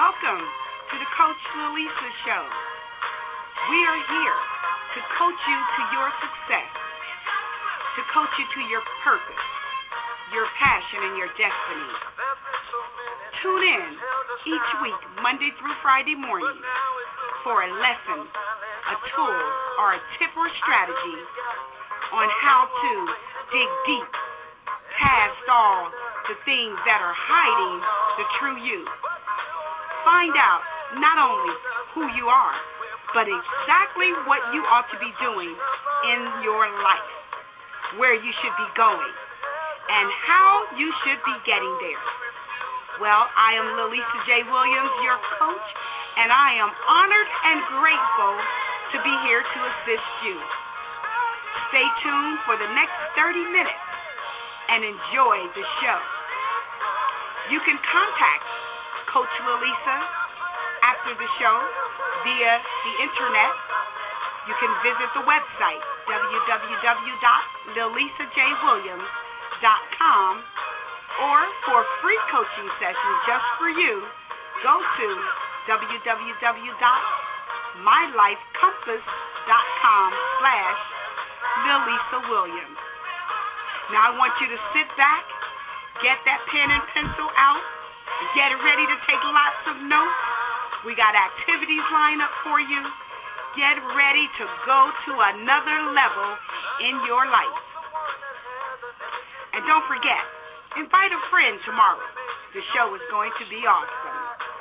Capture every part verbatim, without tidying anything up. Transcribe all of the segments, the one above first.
Welcome to the Coach Lalisa Show. We are here to coach you to your success, to coach you to your purpose, your passion, and your destiny. Tune in each week, Monday through Friday morning, for a lesson, a tool, or a tip or strategy on how to dig deep past all the things that are hiding the true you. Find out not only who you are, but exactly what you ought to be doing in your life, where you should be going, and how you should be getting there. Well, I am Lalisa J. Williams, your coach, and I am honored and grateful to be here to assist you. Stay tuned for the next thirty minutes and enjoy the show. You can contact Coach Lalisa after the show via the internet. You can visit the website, w w w dot lalisa j williams dot com, or for free coaching sessions just for you, go to w w w dot my life compass dot com slash lalisa williams. Now I want you to sit back, get that pen and pencil out, get ready to take lots of notes. We got activities lined up for you. Get ready to go to another level in your life. And don't forget, invite a friend tomorrow. The show is going to be awesome.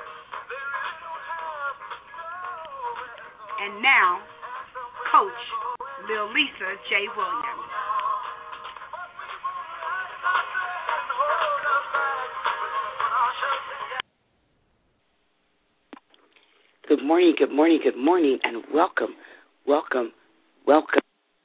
And now, Coach Lalisa J. Williams. Good morning, good morning, good morning, and welcome, welcome, welcome.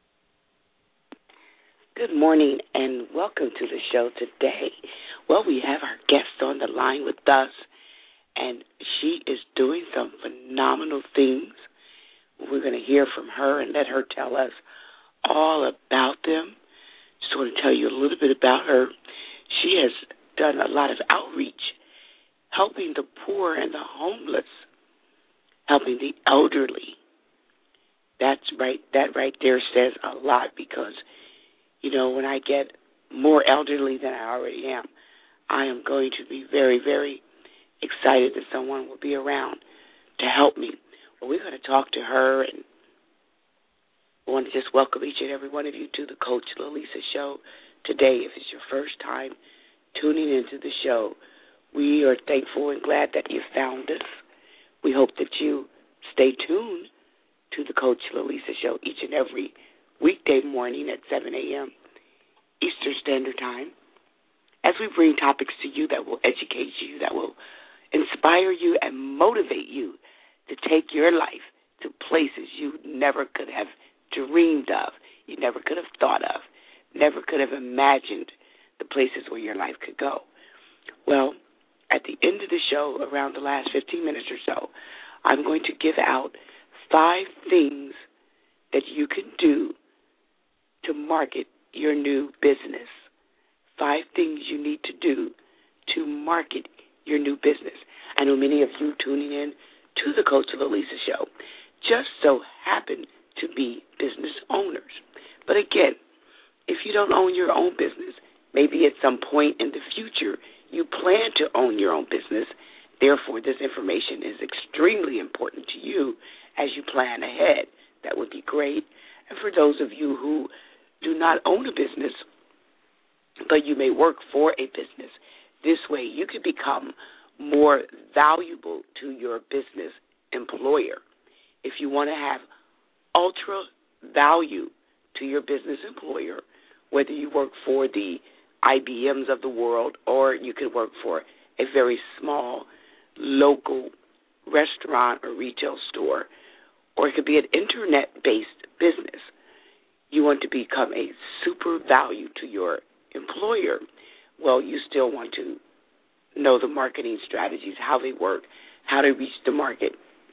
Good morning, and welcome to the show today. Well, we have our guest on the line with us, and she is doing some phenomenal things. We're going to hear from her and let her tell us all about them. Just want to tell you a little bit about her. She has done a lot of outreach, helping the poor and the homeless, helping the elderly. That's right. That right there says a lot because, you know, when I get more elderly than I already am, I am going to be very, very excited that someone will be around to help me. Well, we're going to talk to her, and I want to just welcome each and every one of you to the Coach Lalisa Show today. If it's your first time tuning into the show, we are thankful and glad that you found us. We hope that you stay tuned to the Coach Lalisa Show each and every weekday morning at seven a.m. Eastern Standard Time as we bring topics to you that will educate you, that will inspire you and motivate you to take your life to places you never could have dreamed of, you never could have thought of, never could have imagined the places where your life could go. Well, at the end of the show, around the last fifteen minutes or so, I'm going to give out five things that you can do to market your new business. Five things you need to do to market your new business. I know many of you tuning in to the Coach Lalisa Show just so happen to be business owners. But again, if you don't own your own business, maybe at some point in the future you plan to own your own business. Therefore, this information is extremely important to you as you plan ahead. That would be great. And for those of you who do not own a business, but you may work for a business, this way you could become more valuable to your business employer. If you want to have ultra value to your business employer, whether you work for the I B Ms of the world, or you could work for a very small local restaurant or retail store, or it could be an internet-based business. You want to become a super value to your employer. Well, you still want to know the marketing strategies, how they work, how to reach the market.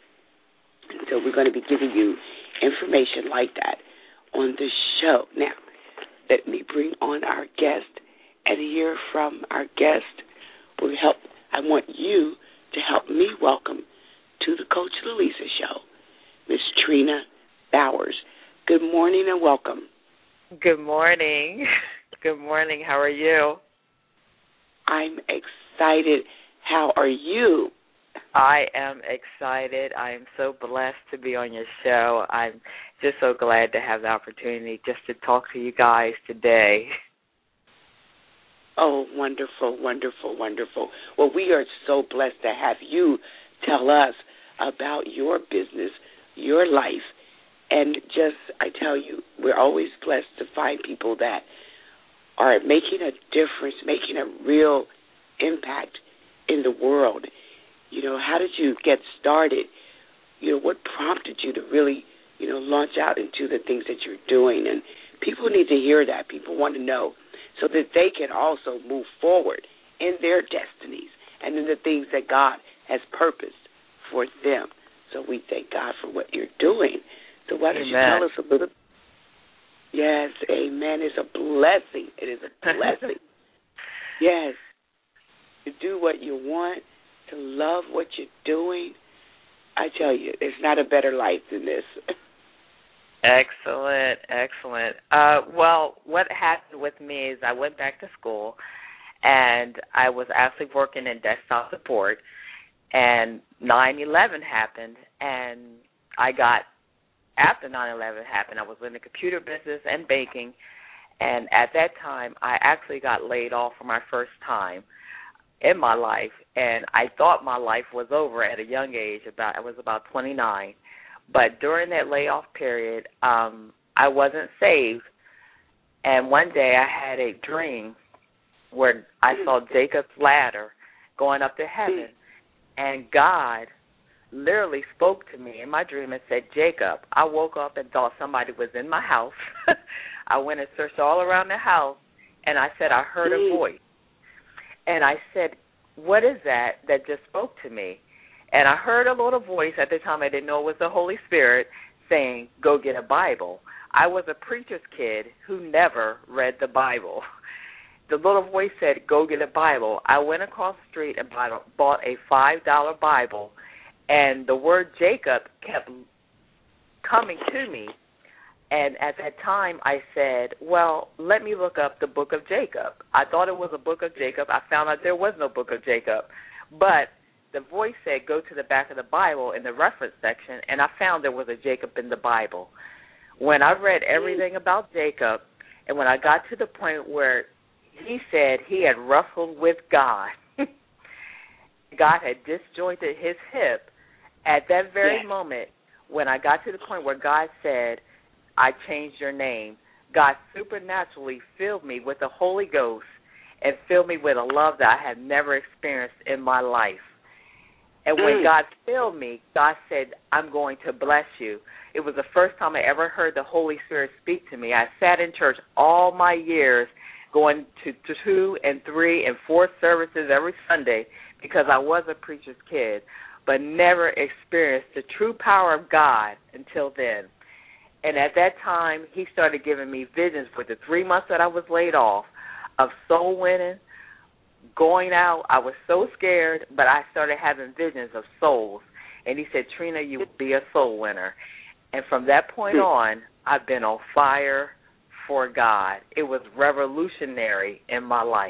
And so we're going to be giving you information like that on the show. Now, let me bring on our guest and hear from our guest. We help. I want you to help me welcome to the Coach Lilisa Show, Miss Trina Bowers. Good morning and welcome. Good morning. Good morning. How are you? I'm excited. How are you? I am excited. I am so blessed to be on your show. I'm just so glad to have the opportunity just to talk to you guys today. Oh, wonderful, wonderful, wonderful. Well, we are so blessed to have you tell us about your business, your life, and just, I tell you, we're always blessed to find people that are making a difference, making a real impact in the world. You know, how did you get started? You know, what prompted you to really, you know, launch out into the things that you're doing? And people need to hear that. People want to know so that they can also move forward in their destinies and in the things that God has purposed for them. So we thank God for what you're doing. So why don't Amen. you tell us a little? Yes, amen. It's a blessing. It is a blessing. Yes, to do what you want, to love what you're doing. I tell you, there's not a better life than this. Excellent, excellent. Uh, well, what happened with me is I went back to school, and I was actually working in desktop support, and nine eleven happened, and I got, after nine eleven happened, I was in the computer business and banking, and at that time, I actually got laid off for my first time in my life, and I thought my life was over at a young age. About I was about twenty-nine, but during that layoff period, um, I wasn't saved, and one day I had a dream where I saw Jacob's ladder going up to heaven, and God literally spoke to me in my dream and said, Jacob. I woke up and thought somebody was in my house. I went and searched all around the house, and I said, I heard a voice. And I said, what is that that just spoke to me? And I heard a little voice at the time. I didn't know it was the Holy Spirit saying, go get a Bible. I was a preacher's kid who never read the Bible. The little voice said, go get a Bible. I went across the street and bought a five dollar Bible, and the word Jacob kept coming to me. And at that time, I said, well, let me look up the book of Jacob. I thought it was a book of Jacob. I found out there was no book of Jacob. But the voice said, go to the back of the Bible in the reference section, and I found there was a Jacob in the Bible. When I read everything about Jacob, and when I got to the point where he said he had wrestled with God, God had disjointed his hip, at that very yes. moment, when I got to the point where God said, I changed your name, God supernaturally filled me with the Holy Ghost and filled me with a love that I had never experienced in my life. And when mm. God filled me, God said, I'm going to bless you. It was the first time I ever heard the Holy Spirit speak to me. I sat in church all my years going to two and three and four services every Sunday because I was a preacher's kid, but never experienced the true power of God until then. And at that time, he started giving me visions for the three months that I was laid off of soul winning, going out. I was so scared, but I started having visions of souls. And he said, Trina, you will be a soul winner. And from that point on, I've been on fire for God. It was revolutionary in my life.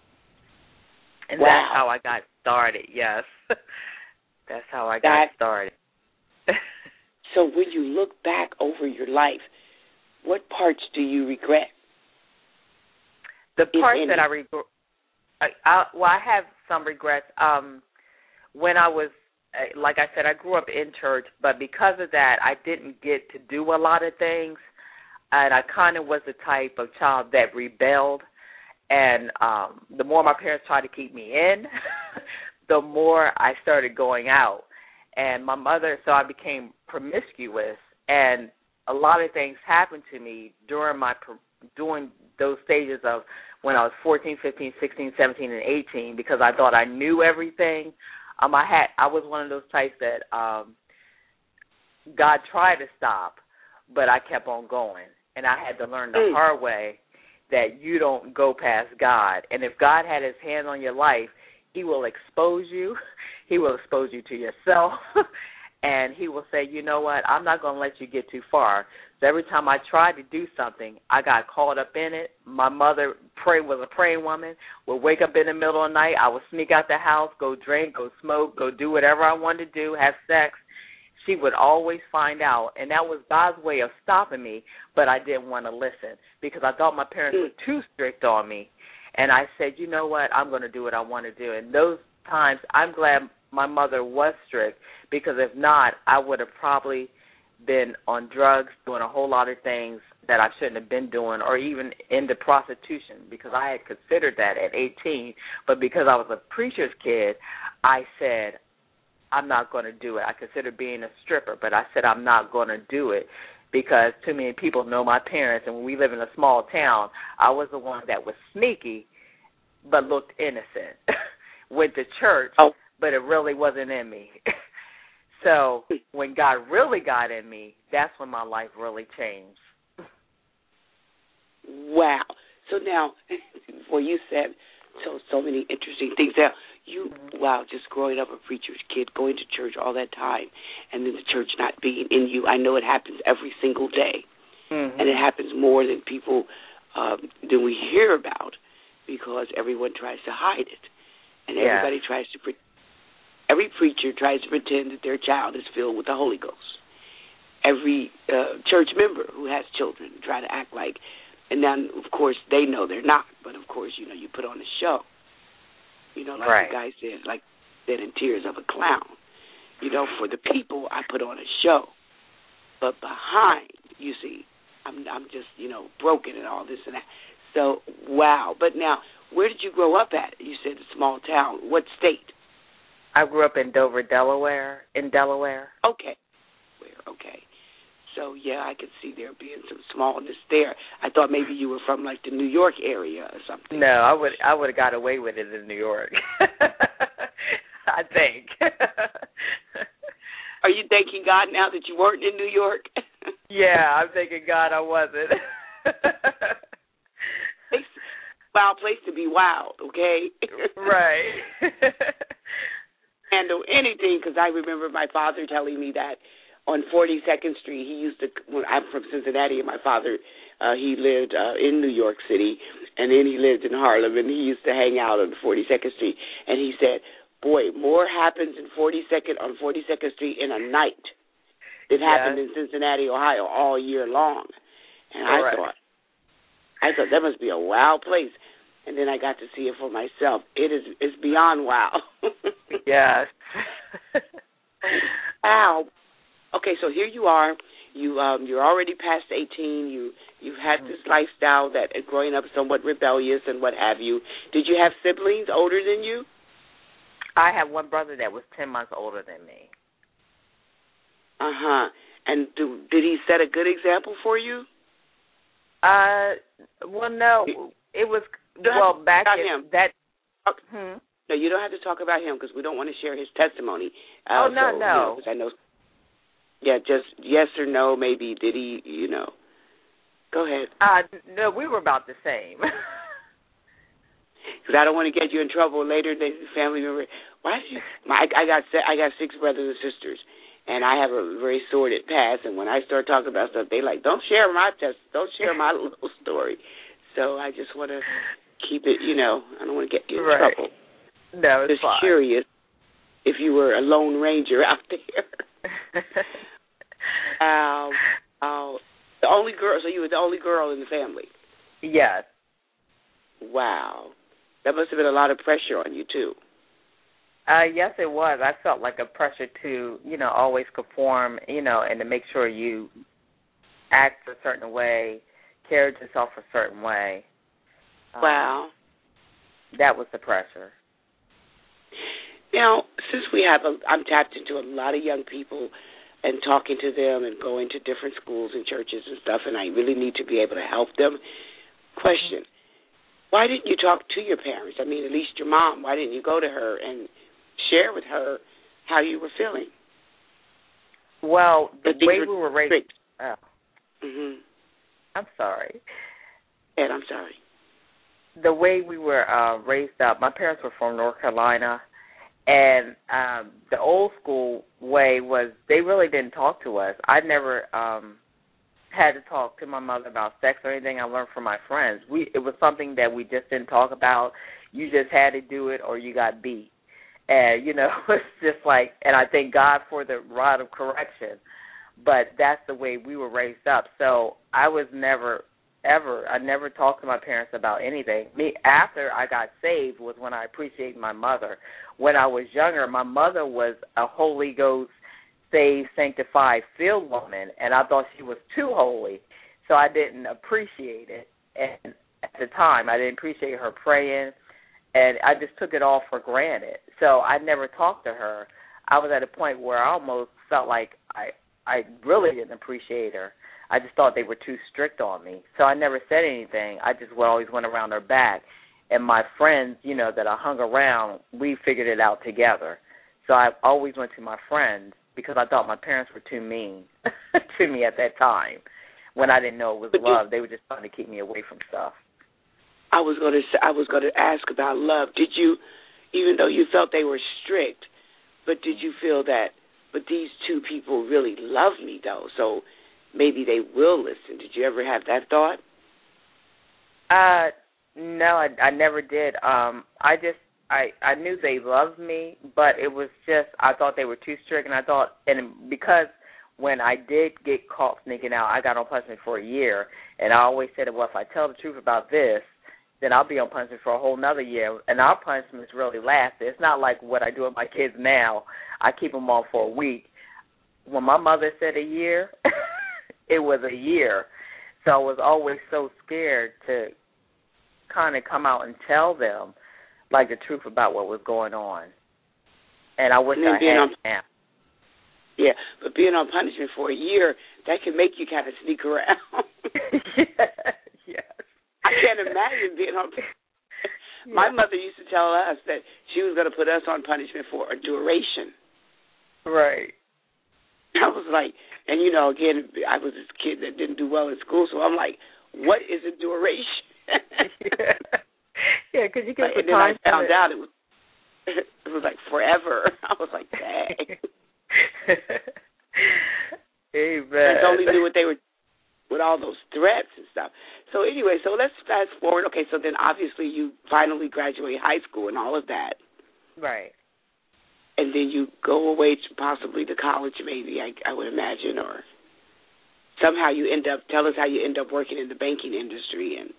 And wow. That's how I got started, yes. That's how I got that, started. So when you look back over your life, what parts do you regret? The parts that I regret, I, I, well, I have some regrets. Um, when I was, like I said, I grew up in church, but because of that, I didn't get to do a lot of things, and I kind of was the type of child that rebelled, and um, the more my parents tried to keep me in, the more I started going out. And my mother, so I became promiscuous, and a lot of things happened to me during my during those stages of when I was fourteen, fifteen, sixteen, seventeen, and eighteen, because I thought I knew everything. Um, I had I was one of those types that um, God tried to stop, but I kept on going, and I had to learn the mm. hard way that you don't go past God, and if God had His hand on your life, He will expose you. he will expose you to yourself. And he will say, you know what, I'm not going to let you get too far. So every time I tried to do something, I got caught up in it. My mother pray, was a praying woman, would wake up in the middle of the night. I would sneak out the house, go drink, go smoke, go do whatever I wanted to do, have sex. She would always find out, and that was God's way of stopping me, but I didn't want to listen because I thought my parents were too strict on me. And I said, you know what, I'm going to do what I want to do. And those times, I'm glad my mother was strict, because if not, I would have probably been on drugs, doing a whole lot of things that I shouldn't have been doing, or even into prostitution, because I had considered that at eighteen. But because I was a preacher's kid, I said, I'm not going to do it. I considered being a stripper, but I said I'm not going to do it because too many people know my parents, and when we live in a small town, I was the one that was sneaky but looked innocent. Went to church, oh. but it really wasn't in me. So when God really got in me, that's when my life really changed. Wow. So now, well, you said so so many interesting things. Now, you, mm-hmm. wow, just growing up a preacher's kid, going to church all that time, and then the church not being in you. I know it happens every single day, mm-hmm. and it happens more than people, um, than we hear about, because everyone tries to hide it, and yeah. everybody tries to pre- Every preacher tries to pretend that their child is filled with the Holy Ghost. Every uh, church member who has children try to act like, and then, of course, they know they're not. But, of course, you know, you put on a show. You know, like right. the guy said, like said in Tears of a Clown. You know, for the people, I put on a show. But behind, you see, I'm, I'm just, you know, broken and all this and that. So, wow. But now, where did you grow up at? You said a small town. What state? I grew up in Dover, Delaware, in Delaware. Okay. Okay. So, yeah, I could see there being some smallness there. I thought maybe you were from, like, the New York area or something. No, I would I would have got away with it in New York, I think. Are you thanking God now that you weren't in New York? Yeah, I'm thanking God I wasn't. Wild place to be wild, okay? Right. Handle anything, because I remember my father telling me that on forty-second Street, he used to, when I'm from Cincinnati, and my father, uh, he lived uh, in New York City, and then he lived in Harlem, and he used to hang out on forty-second Street, and he said, boy, more happens in forty-second on forty-second Street in a night than yes. happened in Cincinnati, Ohio all year long. And I right. thought, I thought that must be a wild place. And then I got to see it for myself. It is it's beyond wow. Yes. Wow. Okay, so here you are. You um you're already past eighteen. You you've had mm-hmm. this lifestyle that uh, growing up somewhat rebellious and what have you. Did you have siblings older than you? I have one brother that was ten months older than me. Uh huh. And do, did he set a good example for you? Uh, well, no. It was well back in him. that. Oh, hmm. No, you don't have to talk about him because we don't want to share his testimony. Uh, oh no, so, no. You know, 'cause I know. Yeah, just yes or no. Maybe did he? You know. Go ahead. Uh, no, we were about the same. Because I don't want to get you in trouble later. The family member. Why did you? My, I, I got I got six brothers and sisters, and I have a very sordid past. And when I start talking about stuff, they like, don't share my test. Don't share my little story. So I just want to keep it. You know, I don't want to get you in right. trouble. No, it's just fine. Curious if you were a lone ranger out there. um, uh, the only girl. So you were the only girl in the family. Yes. Wow. That must have been a lot of pressure on you, too. Uh, yes, it was. I felt like a pressure to, you know, always conform, you know, and to make sure you act a certain way, carried yourself a certain way. Wow. Um, that was the pressure. Now, since we have, a, I'm tapped into a lot of young people and talking to them and going to different schools and churches and stuff, and I really need to be able to help them. Question. Why didn't you talk to your parents? I mean, at least your mom. Why didn't you go to her and share with her how you were feeling? Well, the but way we were raised. Oh. Mm-hmm. I'm sorry. Ed, I'm sorry. The way we were uh, raised up, my parents were from North Carolina, And um, the old school way was they really didn't talk to us. I never um, had to talk to my mother about sex or anything. I learned from my friends. We It was something that we just didn't talk about. You just had to do it or you got beat. And, you know, it's just like, and I thank God for the rod of correction. But that's the way we were raised up. So I was never, ever, I never talked to my parents about anything. Me, after I got saved was when I appreciated my mother. When I was younger, my mother was a Holy Ghost, saved, sanctified, filled woman, and I thought she was too holy. So I didn't appreciate it. And at the time, I didn't appreciate her praying, and I just took it all for granted. So I never talked to her. I was at a point where I almost felt like I I really didn't appreciate her. I just thought they were too strict on me. So I never said anything. I just always went around her back. And my friends, you know, that I hung around, we figured it out together. So I always went to my friends because I thought my parents were too mean to me at that time. When I didn't know it was but love, they were just trying to keep me away from stuff. I was going to say, I was going to ask about love. Did you, even though you felt they were strict, but did you feel that, but these two people really love me, though, so maybe they will listen? Did you ever have that thought? Uh, no, I, I never did. Um, I just, I, I knew they loved me, but it was just, I thought they were too strict, and I thought, and because when I did get caught sneaking out, I got on punishment for a year, and I always said, well, if I tell the truth about this, then I'll be on punishment for a whole nother year, and our punishments really last. It's not like what I do with my kids now. I keep them on for a week. When my mother said a year, it was a year. So I was always so scared to kind of come out and tell them, like, the truth about what was going on. And I wish I had on, now. Yeah, but being on punishment for a year, that can make you kind of sneak around. yeah, yes. I can't imagine being on. Yeah. My mother used to tell us that she was going to put us on punishment for a duration. Right. I was like, and you know, again, I was this kid that didn't do well in school, so I'm like, what is a duration? yeah, because you get like, the and time. then I found out it was it was like forever. I was like, dang. Amen. I only knew what they were. With all those threats and stuff. So anyway, so let's fast forward. Okay, so then obviously you finally graduate high school and all of that. Right. And then you go away to possibly to college maybe, I, I would imagine, or somehow you end up, tell us how you end up working in the banking industry. And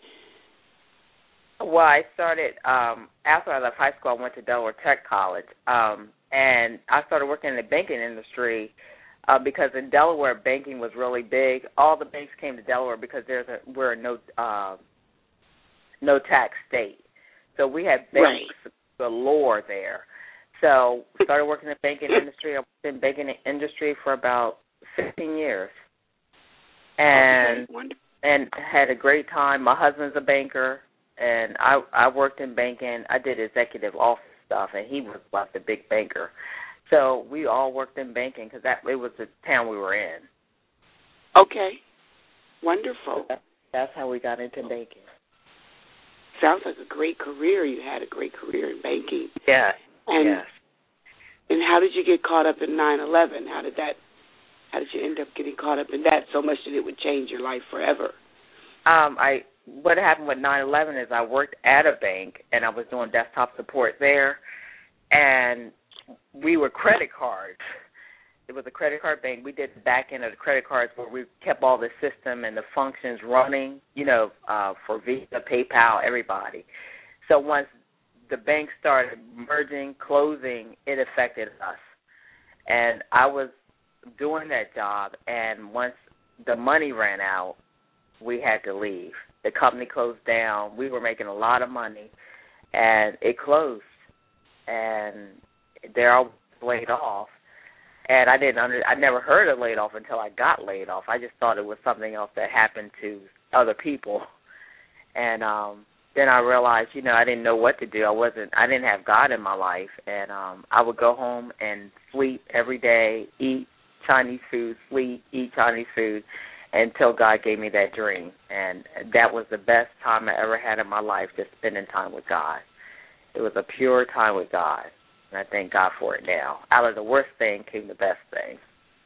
Well, I started, um, after I left high school, I went to Delaware Tech College, um, and I started working in the banking industry Uh, because in Delaware, banking was really big. All the banks came to Delaware because there's a we're a no uh, no tax state, so we had banks right. galore there. So started working in the banking industry. I worked in the banking industry for about fifteen years, and okay. and had a great time. My husband's a banker, and I I worked in banking. I did executive office stuff, and he was like the big banker. So we all worked in banking because that it was the town we were in. Okay, wonderful. So that's how we got into banking. Sounds like a great career. You had a great career in banking. Yeah. And, yes. And how did you get caught up in nine eleven? How did that? How did you end up getting caught up in that so much that it would change your life forever? Um, I what happened with nine eleven is I worked at a bank and I was doing desktop support there, and we were credit cards. It was a credit card bank. We did the back end of the credit cards where we kept all the system and the functions running, you know, uh, for Visa, PayPal, everybody. So once the bank started merging, closing, it affected us. And I was doing that job, and once the money ran out, we had to leave. The company closed down. We were making a lot of money, and it closed. And they're all laid off, and I didn't under. I never heard of laid off until I got laid off. I just thought it was something else that happened to other people, and um, then I realized, you know, I didn't know what to do. I wasn't. I didn't have God in my life, and um, I would go home and sleep every day, eat Chinese food, sleep, eat Chinese food, until God gave me that dream, and that was the best time I ever had in my life, just spending time with God. It was a pure time with God. and I thank God for it now. Out of the worst thing came the best thing.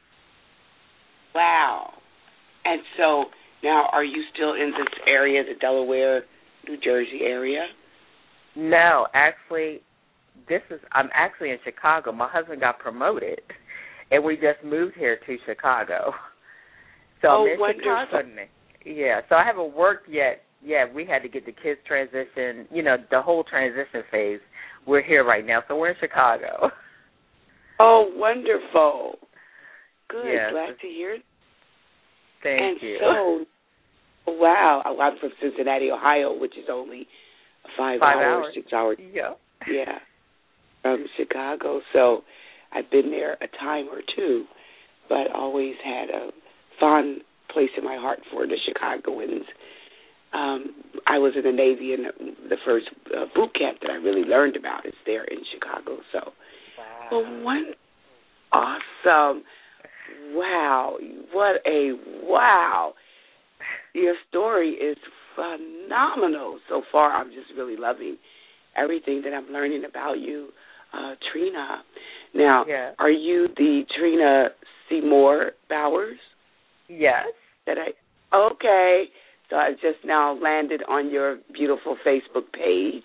Wow. And so now are you still in this area, the Delaware, New Jersey area? No, actually, this is I'm actually in Chicago. My husband got promoted, and we just moved here to Chicago. So oh, I'm in wonderful. Chicago. Yeah, so I haven't worked yet. Yeah, we had to get the kids transition, you know, the whole transition phase. We're here right now, so we're in Chicago. Oh, wonderful. Good. Yes. Glad to hear it. Thank and you. So, wow. I'm from Cincinnati, Ohio, which is only five, five hours, hours, six hours. Yeah. Yeah. From Chicago. So I've been there a time or two, but always had a fond place in my heart for the Chicagoans. Um, I was in the Navy, and the first uh, boot camp that I really learned about is there in Chicago. So, wow. Well, one awesome. Wow. What a wow. Your story is phenomenal so far. I'm just really loving everything that I'm learning about you, uh, Trina. Now, yeah. Are you the Trina Seymour Bowers? Yes. That I okay. So I just now landed on your beautiful Facebook page.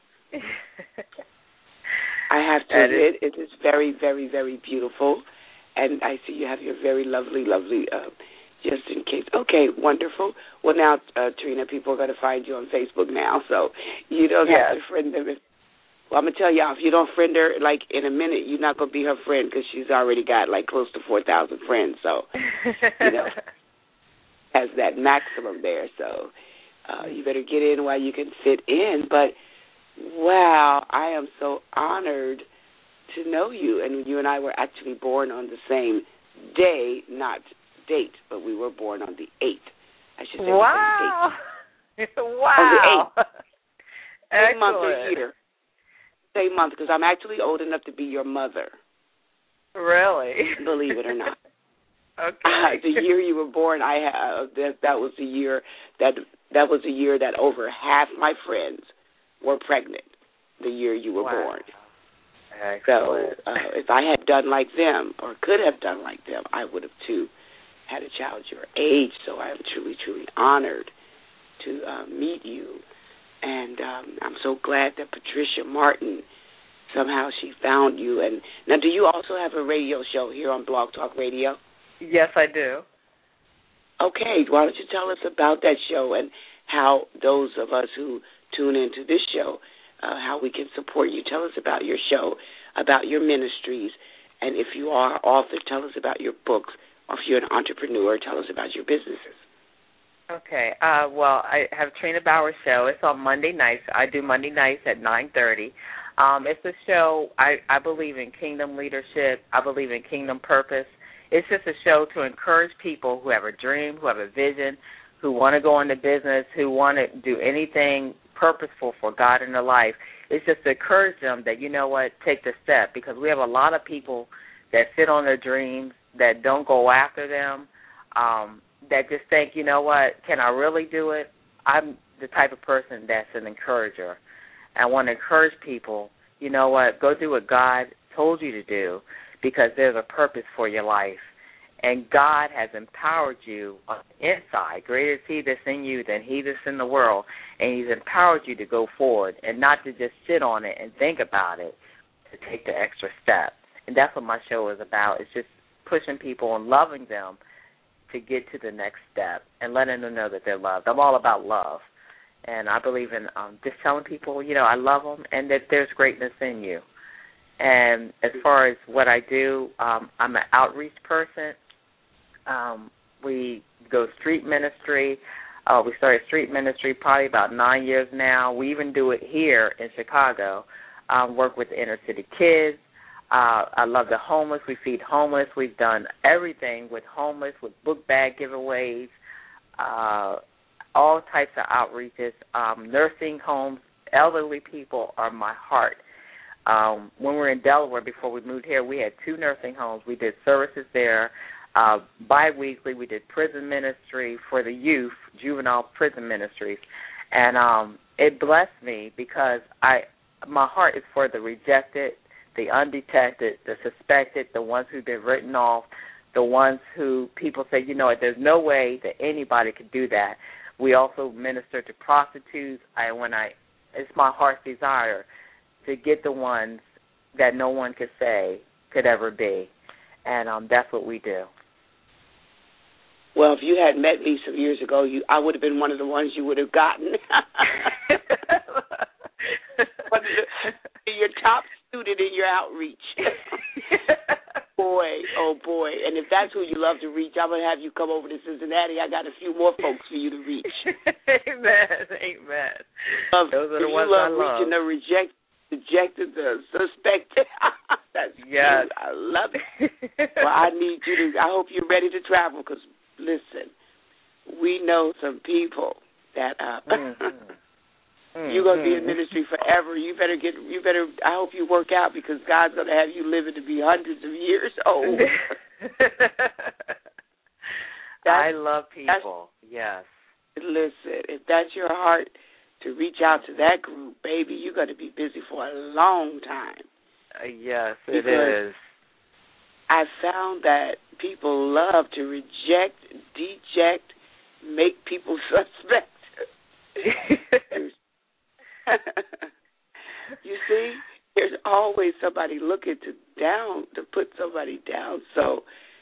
I have to that admit, is- it is very, very, very beautiful. And I see you have your very lovely, lovely, uh, just in case. Okay, wonderful. Well, now, uh, Trina, people are going to find you on Facebook now, so you don't yes. have to friend them. If, well, I'm going to tell y'all, if you don't friend her, like, in a minute, you're not going to be her friend because she's already got, like, close to four thousand friends. So, you know, has that maximum there. So uh, you better get in while you can fit in. But, wow, I am so honored to know you. And you and I were actually born on the same day, not date, but we were born on the eighth. I should say wow. the eighth. Wow. On the eighth. Same Excellent. month or year. Same month, because I'm actually old enough to be your mother. Really? Believe it or not. Okay. Uh, the year you were born, I have that. That was the year that that was the year that over half my friends were pregnant. The year you were wow. born. Excellent. So uh, if I had done like them, or could have done like them, I would have too had a child your age. So I am truly, truly honored to uh, meet you, and um, I'm so glad that Patricia Martin, somehow she found you. And now, do you also have a radio show here on Blog Talk Radio? Yes, I do. Okay, why don't you tell us about that show and how those of us who tune into this show, uh, how we can support you. Tell us about your show, about your ministries, and if you are an author, tell us about your books. Or if you're an entrepreneur, tell us about your businesses. Okay. Uh, well, I have Trina Bowers show. It's on Monday nights. I do Monday nights at nine thirty. Um, it's a show, I, I believe in kingdom leadership. I believe in kingdom purpose. It's just a show to encourage people who have a dream, who have a vision, who want to go into business, who want to do anything purposeful for God in their life. It's just to encourage them that, you know what, take the step, because we have a lot of people that sit on their dreams, that don't go after them, um, that just think, you know what, can I really do it? I'm the type of person that's an encourager. I want to encourage people, you know what, go do what God told you to do, because there's a purpose for your life. And God has empowered you on the inside. Greater is He that's in you than he that's in the world. And He's empowered you to go forward and not to just sit on it and think about it, to take the extra step. And that's what my show is about. It's just pushing people and loving them to get to the next step and letting them know that they're loved. I'm all about love. And I believe in um, just telling people, you know, I love them and that there's greatness in you. And as far as what I do, um, I'm an outreach person. Um, we go street ministry. Uh, we started street ministry probably about nine years now. We even do it here in Chicago, um, work with the inner city kids. Uh, I love the homeless. We feed homeless. We've done everything with homeless, with book bag giveaways, uh, all types of outreaches, um, nursing homes. Elderly people are my heart. Um, when we were in Delaware before we moved here, we had two nursing homes. We did services there. Uh, bi-weekly, we did prison ministry for the youth, juvenile prison ministries. And um, it blessed me because I, my heart is for the rejected, the undetected, the suspected, the ones who've been written off, the ones who people say, you know, there's no way that anybody could do that. We also minister to prostitutes. I when I, it's my heart's desire to get the ones that no one could say could ever be, and um, that's what we do. Well, if you had met me some years ago, you I would have been one of the ones you would have gotten. Your top student in your outreach. Boy, oh boy. And if that's who you love to reach, I'm going to have you come over to Cincinnati. I got a few more folks for you to reach. Amen. Amen. Love, Those are the you ones love I love. reaching the reject, rejected, the suspected. That's yes. cute. I love it. Well, I need you to, I hope you're ready to travel because, listen, we know some people that uh, mm-hmm. You're gonna be in ministry forever. You better get. You better. I hope you work out because God's gonna have you living to be hundreds of years old. I love people. Yes. Listen, if that's your heart to reach out to that group, baby, you're gonna be busy for a long time. Uh, yes, it because is. I found that people love to reject, deject, make people suspect. You see, there's always somebody looking to down to put somebody down. So,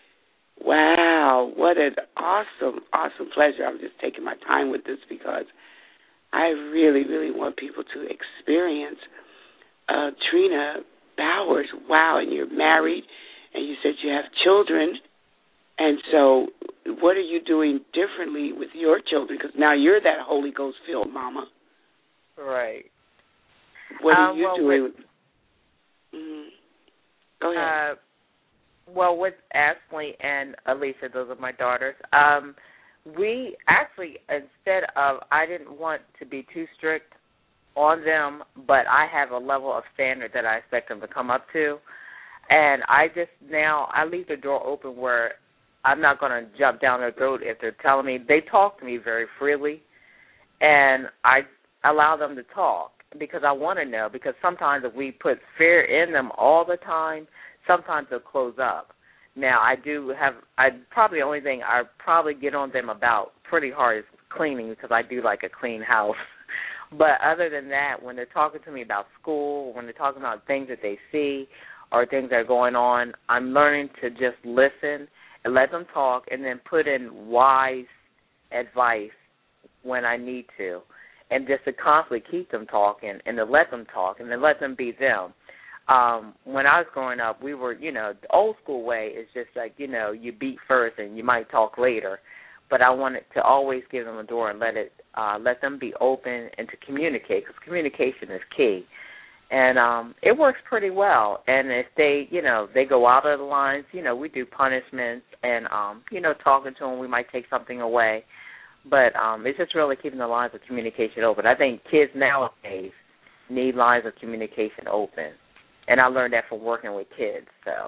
wow, what an awesome, awesome pleasure. I'm just taking my time with this because I really, really want people to experience uh, Trina Bowers. Wow, and you're married, and you said you have children. And so what are you doing differently with your children? Because now you're that Holy Ghost-filled mama. Right. What are um, you well, doing? With, mm-hmm. Go ahead. Uh, well, with Ashley and Alicia, those are my daughters, um, we actually, instead of, I didn't want to be too strict on them, but I have a level of standard that I expect them to come up to. And I just now, I leave the door open where I'm not going to jump down their throat if they're telling me. They talk to me very freely, and I allow them to talk because I want to know, because sometimes if we put fear in them all the time, sometimes they'll close up. Now, I do have, I probably the only thing I probably get on them about pretty hard is cleaning because I do like a clean house. But other than that, when they're talking to me about school, when they're talking about things that they see or things that are going on, I'm learning to just listen and let them talk and then put in wise advice when I need to, and just to constantly keep them talking and to let them talk and then let them be them. Um, when I was growing up, we were, you know, the old school way is just like, you know, you beat first and you might talk later. But I wanted to always give them a door and let it, uh, let them be open and to communicate, because communication is key. And um, it works pretty well. And if they, you know, they go out of the lines, you know, we do punishments and, um, you know, talking to them, we might take something away. But um, it's just really keeping the lines of communication open. I think kids nowadays need lines of communication open. And I learned that from working with kids. So,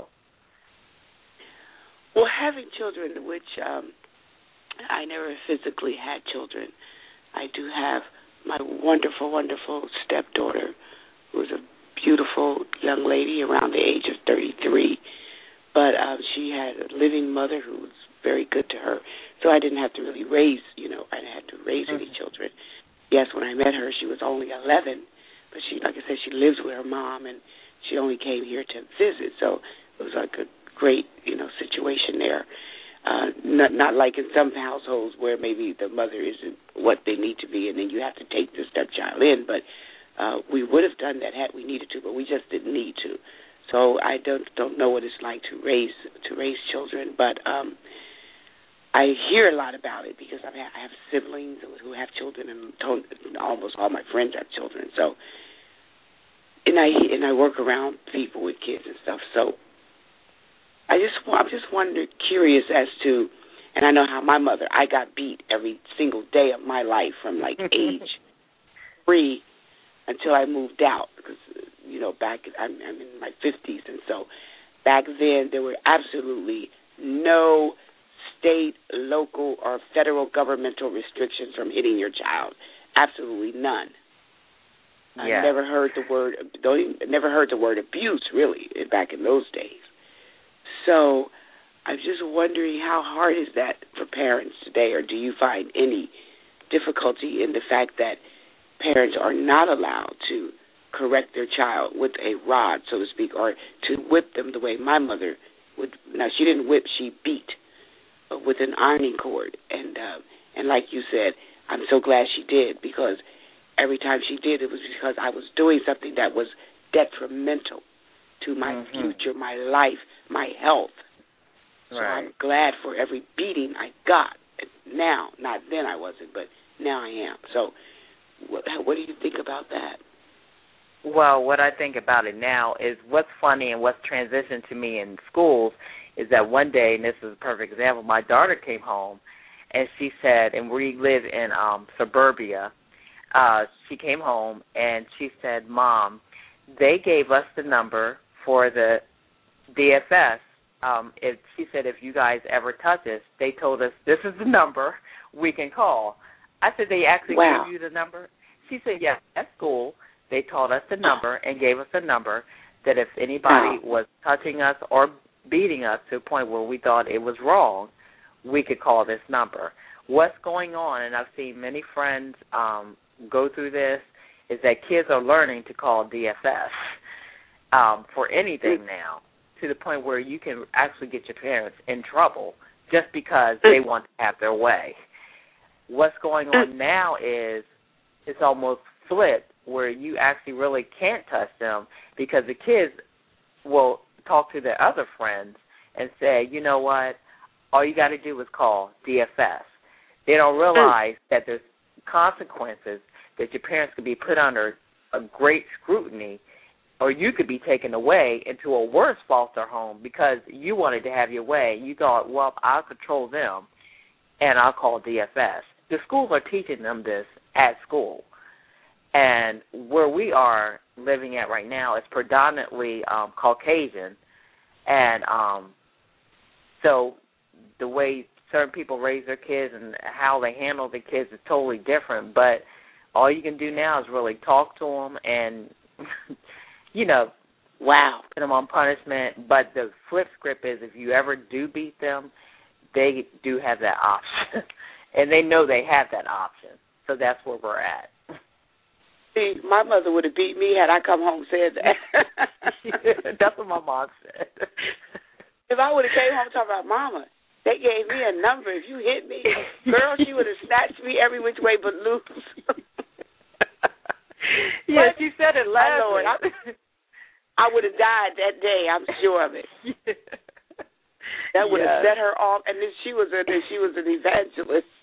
well, having children, which um, I never physically had children, I do have my wonderful, wonderful stepdaughter, who's a beautiful young lady around the age of thirty-three. But um, she had a living mother who was very good to her. So I didn't have to really raise, you know, I didn't have to raise mm-hmm. any children. Yes, when I met her, she was only eleven. But she, like I said, she lives with her mom, and she only came here to visit. So it was like a great, you know, situation there. Uh, not, not like in some households where maybe the mother isn't what they need to be, and then you have to take the stepchild in. But uh, we would have done that had we needed to, but we just didn't need to. So I don't don't know what it's like to raise to raise children, but um, I hear a lot about it because I have, I have siblings who have children, and told, almost all my friends have children. So, and I and I work around people with kids and stuff. So, I just I'm just wondering, curious as to, and I know how my mother, I got beat every single day of my life from like age three until I moved out, because you know back I'm, I'm in my fifties, and so back then there were absolutely no state, local, or federal governmental restrictions from hitting your child. Absolutely none. I yes. never heard the word, don't even, never heard the word abuse, really, back in those days. So I'm just wondering, how hard is that for parents today, or do you find any difficulty in the fact that parents are not allowed to correct their child with a rod, so to speak, or to whip them the way my mother would? Now, she didn't whip, she beat uh, with an ironing cord. And, uh, and like you said, I'm so glad she did, because every time she did, it was because I was doing something that was detrimental to my mm-hmm. future, my life, my health. So right. I'm glad for every beating I got. Now, not then I wasn't, but now I am. So what, what do you think about that? Well, what I think about it now is what's funny and what's transitioned to me in schools is that one day, and this is a perfect example, my daughter came home and she said, and we live in um, suburbia, uh, she came home and she said, Mom, they gave us the number for the D F S. Um, if, she said, if you guys ever touch us, they told us this is the number we can call. I said, they actually wow. gave you the number? She said, yes, at school. They taught us the number and gave us a number that if anybody was touching us or beating us to a point where we thought it was wrong, we could call this number. What's going on, and I've seen many friends um, go through this, is that kids are learning to call D F S um, for anything now, to the point where you can actually get your parents in trouble just because they want to have their way. What's going on now is it's almost flipped, where you actually really can't touch them because the kids will talk to their other friends and say, you know what, all you got to do is call D F S. They don't realize that there's consequences, that your parents could be put under a great scrutiny, or you could be taken away into a worse foster home because you wanted to have your way. You thought, well, I'll control them and I'll call D F S. The schools are teaching them this at school. And where we are living at right now is predominantly um, Caucasian. And um, so the way certain people raise their kids and how they handle the kids is totally different. But all you can do now is really talk to them and, you know, wow, put them on punishment. But the flip script is if you ever do beat them, they do have that option. And they know they have that option. So that's where we're at. See, my mother would have beat me had I come home and said that. Yeah, that's what my mom said. If I would have came home talking about, Mama, they gave me a number. If you hit me, girl, she would have snatched me every which way but loose. Yeah, she said it last Lord, I, I would have died that day. I'm sure of it. Yeah. That would have yes. set her off, and then she was a she was an evangelist.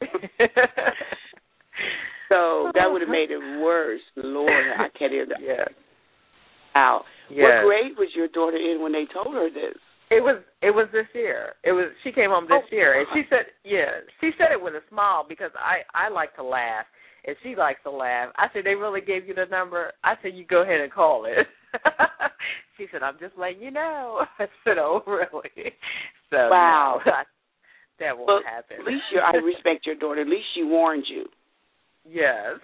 So that would have made it worse. Lord, I can't even. Yeah. Wow. Yes. What grade was your daughter in when they told her this? It was it was this year. It was she came home this oh, year, and she said, yeah, she said it with a smile because I I like to laugh, and she likes to laugh. I said, they really gave you the number? I said, you go ahead and call it. She said, I'm just letting you know. I said, oh, really? So wow. No, that won't well, happen. At least you, I respect your daughter. At least she warned you. Yes.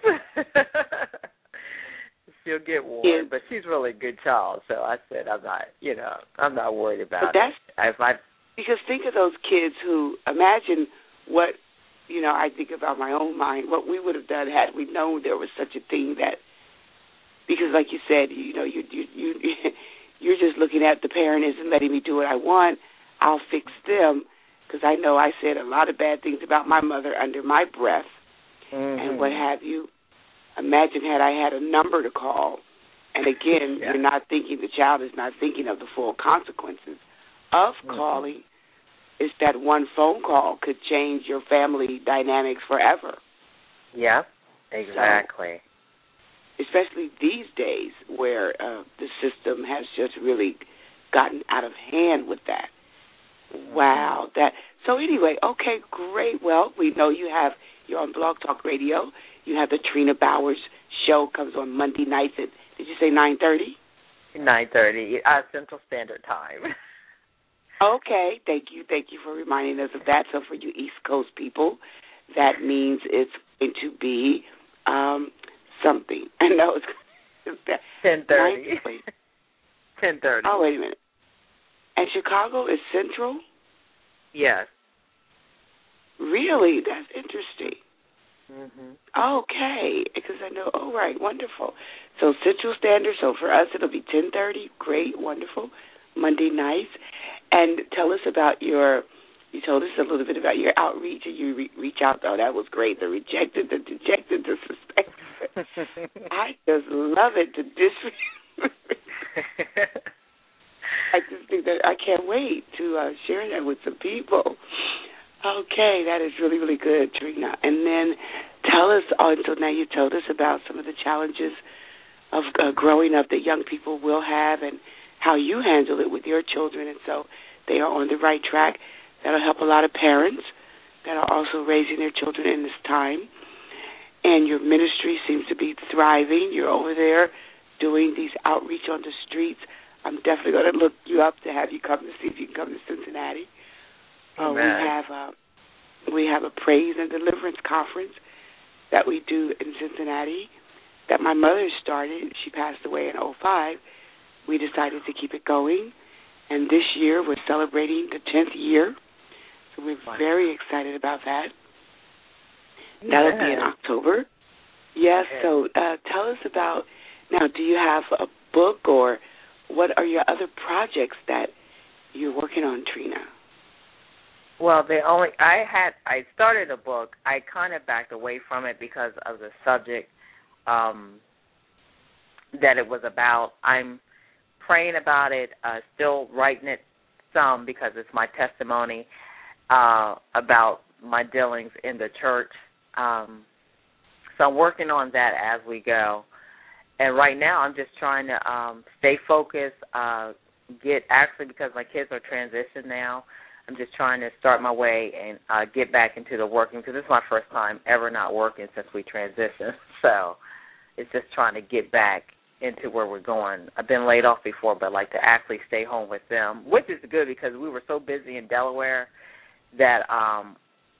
She'll get warned, yeah. but she's really a good child. So I said, I'm not, you know, I'm not worried about but that's, it. If I, because think of those kids who, imagine what, you know, I think about my own mind, what we would have done had we known there was such a thing that, because like you said, you know, you you you you're just looking at the parent isn't letting me do what I want. I'll fix them, because I know I said a lot of bad things about my mother under my breath, mm-hmm. and what have you. Imagine had I had a number to call, and again, yeah. you're not thinking, the child is not thinking of the full consequences of mm-hmm. calling. It's that one phone call could change your family dynamics forever. Yeah, exactly. So, especially these days where uh, the system has just really gotten out of hand with that. Wow. that. So anyway, okay, great. Well, we know you have, you're on Blog Talk Radio. You have the Trina Bowers show, comes on Monday nights at, did you say nine thirty? nine thirty, uh, Central Standard Time. Okay, thank you. Thank you for reminding us of that. So for you East Coast people, that means it's going to be um, something. I know it's ten thirty. ten thirty. Oh, wait a minute. And Chicago is Central? Yes. Really? That's interesting. Mhm. Okay, because I know. Oh, right, wonderful. So Central Standard. So for us, it'll be ten thirty. Great, wonderful. Monday nights. And tell us about your. You told us a little bit about your outreach, and you re- reach out. Oh, that was great. The rejected, the dejected, the suspected. I just love it. The dis. I just think that I can't wait to uh, share that with some people. Okay, that is really, really good, Trina. And then tell us, oh, so now you told us about some of the challenges of uh, growing up that young people will have and how you handle it with your children. And so they are on the right track. That'll help a lot of parents that are also raising their children in this time. And your ministry seems to be thriving. You're over there doing these outreach on the streets. I'm definitely going to look you up to have you come to see if you can come to Cincinnati. Uh, we have a, we have a praise and deliverance conference that we do in Cincinnati that my mother started. She passed away in oh five. We decided to keep it going, and this year we're celebrating the tenth year, so we're wow. very excited about that. Yeah. That'll be in October. Yes, okay. So uh, tell us about, now, do you have a book or what are your other projects that you're working on, Trina? Well, the only I had I started a book. I kind of backed away from it because of the subject um, that it was about. I'm praying about it, uh, still writing it some because it's my testimony uh, about my dealings in the church. Um, so I'm working on that as we go. And right now I'm just trying to um, stay focused, uh, get actually because my kids are transitioned now. I'm just trying to start my way and uh, get back into the working because this is my first time ever not working since we transitioned. So it's just trying to get back into where we're going. I've been laid off before, but I like to actually stay home with them, which is good because we were so busy in Delaware that um,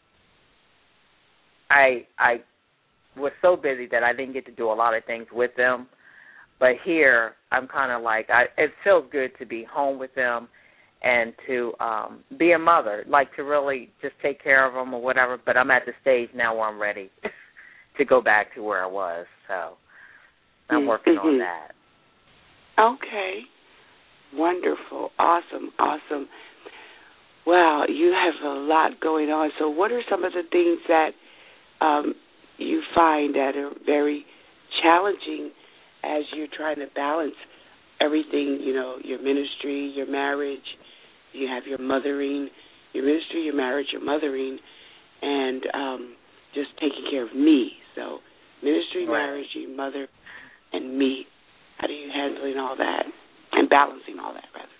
I I was so busy that I didn't get to do a lot of things with them. But here I'm kind of like, I, it feels good to be home with them and to um, be a mother, like to really just take care of them or whatever. But I'm at the stage now where I'm ready to go back to where I was. So I'm working mm-hmm. on that. Okay. Wonderful. Awesome. Awesome. Wow, you have a lot going on. So what are some of the things that um, you find that are very challenging as you're trying to balance everything, you know, your ministry, your marriage, you have your mothering, your ministry, your marriage, your mothering, and um, just taking care of me. So ministry, right. marriage, your mother, and me. How are you handling all that and balancing all that, rather?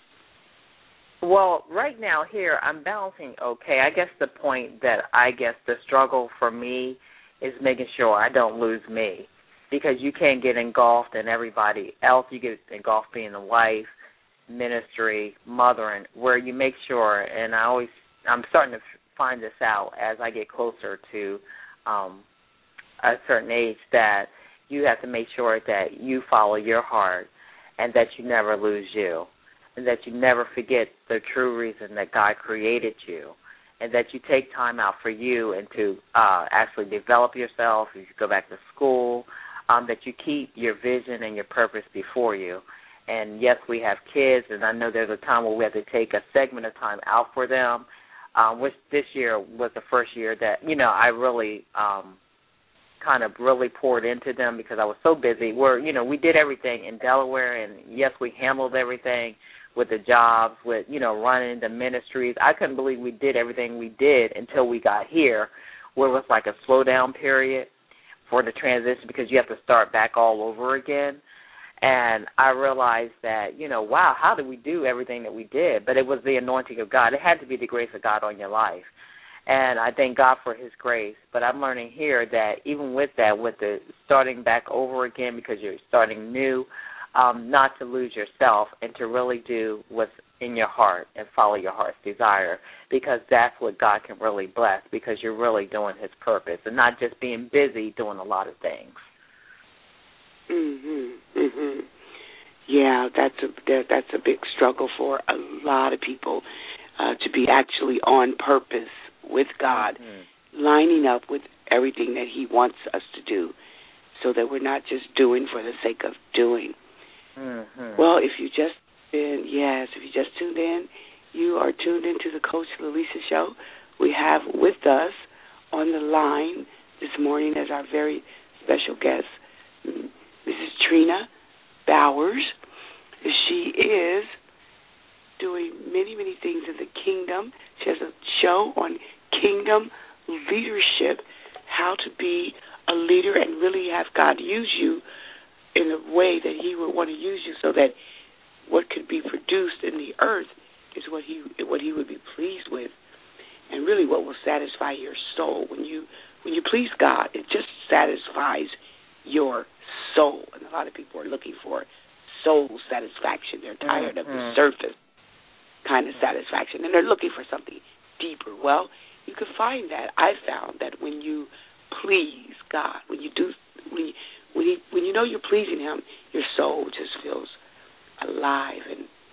Well, right now here I'm balancing okay. I guess the point that I guess the struggle for me is making sure I don't lose me. Because you can't get engulfed in everybody else. You get engulfed being a wife, ministry, mothering, where you make sure, and I always, I'm starting to find this out as I get closer to um, a certain age, that you have to make sure that you follow your heart and that you never lose you and that you never forget the true reason that God created you and that you take time out for you and to uh, actually develop yourself. If you go back to school, Um, that you keep your vision and your purpose before you. And, yes, we have kids, and I know there's a time where we have to take a segment of time out for them, um, which this year was the first year that, you know, I really um, kind of really poured into them because I was so busy. Where, you know, we did everything in Delaware, and, yes, we handled everything with the jobs, with, you know, running the ministries. I couldn't believe we did everything we did until we got here, where it was like a slow-down period for the transition because you have to start back all over again. And I realized that, you know, wow, how did we do everything that we did? But it was the anointing of God. It had to be the grace of God on your life. And I thank God for his grace. But I'm learning here that even with that, with the starting back over again because you're starting new, um, not to lose yourself and to really do what's in your heart and follow your heart's desire, because that's what God can really bless, because you're really doing his purpose and not just being busy doing a lot of things. Mhm. Mhm. Yeah, that's a that's a big struggle for a lot of people uh, to be actually on purpose with God, mm-hmm. lining up with everything that He wants us to do, so that we're not just doing for the sake of doing. Mm-hmm. Well, if you just been yes, if you just tuned in, you are tuned into the Coach Lilisa Show. We have with us on the line this morning as our very special guest, Missus Trina Bowers. She is doing many, many things in the kingdom. She has a show on kingdom leadership, how to be a leader and really have God use you in a way that He would want to use you, so that what could be produced in the earth is what He what He would be pleased with, and really what will satisfy your soul. When you when you please God, it just satisfies your soul, and a lot of people are looking for soul satisfaction. They're tired mm-hmm. of the surface kind of satisfaction, and they're looking for something deeper. Well, you can find that. I found that when you please God, when you do, when you, when you, when you know you're pleasing Him, your soul just feels alive,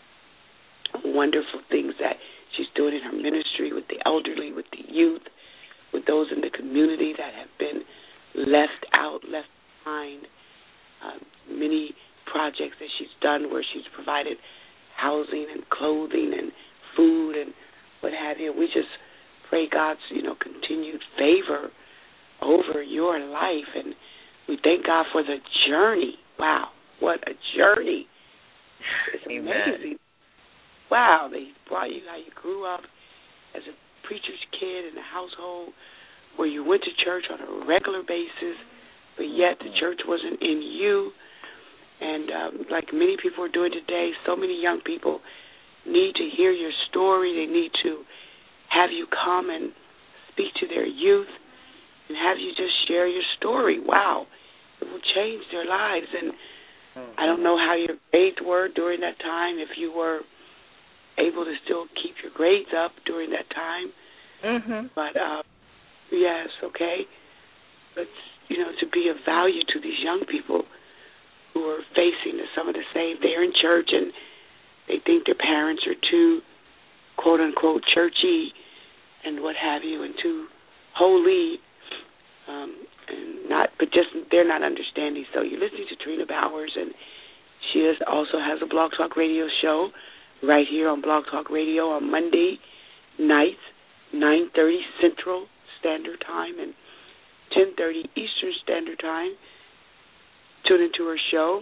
and wonderful things that she's doing in her ministry with the elderly, with the youth, with those in the community that have been left out, left behind. Uh, many projects that she's done where she's provided housing and clothing and food and what have you. We just pray God's, you know, continued favor over your life, and we thank God for the journey. Wow, what a journey. It's Amen. Amazing. Wow, they brought you how you grew up as a preacher's kid in a household where you went to church on a regular basis, but yet the church wasn't in you. And um, like many people are doing today, so many young people need to hear your story. They need to have you come and speak to their youth and have you just share your story. Wow, it will change their lives. And I don't know how your grades were during that time, if you were able to still keep your grades up during that time. Mm-hmm. But, uh, yes, okay. But, you know, to be of value to these young people who are facing some of the same. They're in church and they think their parents are too, quote unquote, churchy and what have you, and too holy, um, and not, but just they're not understanding. So you're listening to Trina Bowers, and she is, also has a Blog Talk Radio show right here on Blog Talk Radio on Monday nights, nine thirty Central Standard Time and ten thirty Eastern Standard Time. Tune into her show.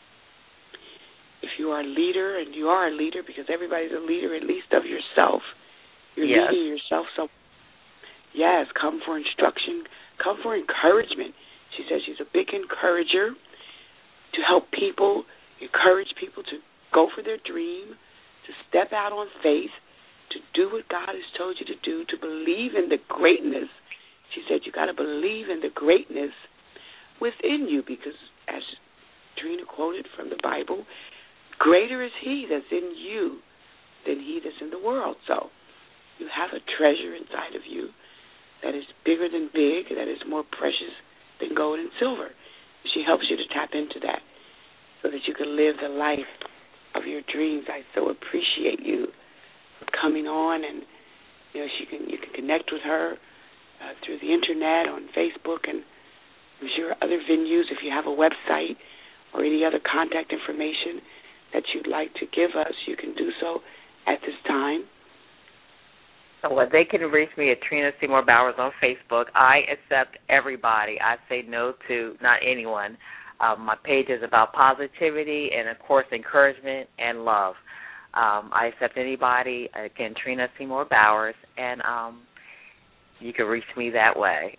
If you are a leader, and you are a leader because everybody's a leader at least of yourself, you're yes. leading yourself. So, yes, come for instruction, come for encouragement. She says she's a big encourager to help people, encourage people to go for their dream, to step out on faith, to do what God has told you to do, to believe in the greatness. She said you got to believe in the greatness within you, because as Trina quoted from the Bible, greater is He that's in you than he that's in the world. So you have a treasure inside of you that is bigger than big, that is more precious than gold and silver. She helps you to tap into that so that you can live the life of your dreams. I so appreciate you coming on, and you know she can you can connect with her uh, through the internet on Facebook, and I'm sure other venues. If you have a website or any other contact information that you'd like to give us, you can do so at this time. Well, they can reach me at Trina Seymour Bowers on Facebook. I accept everybody. I say no to not anyone. Um, my page is about positivity and, of course, encouragement and love. Um, I accept anybody. Again, Trina Seymour Bowers, and um, you can reach me that way.